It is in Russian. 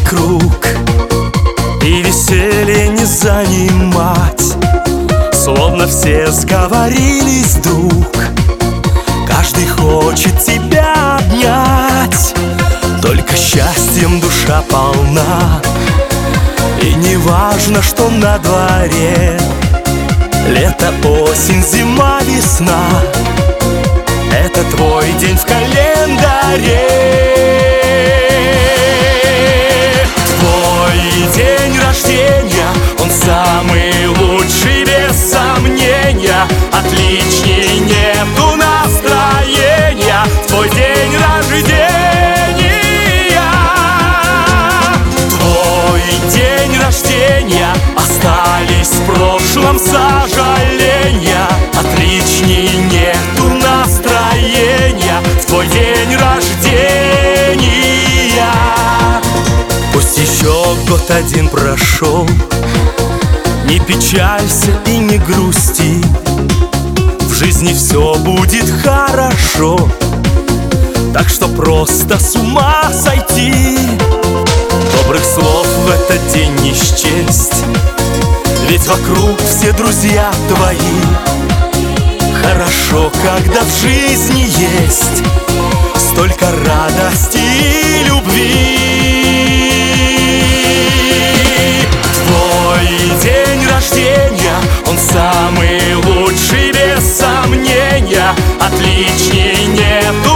вокруг, и веселье не занимать. Словно все сговорились вдруг, каждый хочет тебя обнять. Только счастьем душа полна, и не важно, что на дворе. Лето, осень, зима, весна — это твой день в календаре. Твой день рождения, он самый лучший, без сомнения. Отличней нету настроения в твой день рождения. Твой день рождения, остались в прошлом сожаления. Отличней нету настроения в твой день рождения. Пусть еще год один прошел, не печалься и не грусти, в жизни все будет хорошо. Так что просто с ума сойти. Добрых слов в этот день не счесть, ведь вокруг все друзья твои. Хорошо, когда в жизни есть столько радости и любви. Твой день рождения, он самый лучший, без сомнения. Отличней нет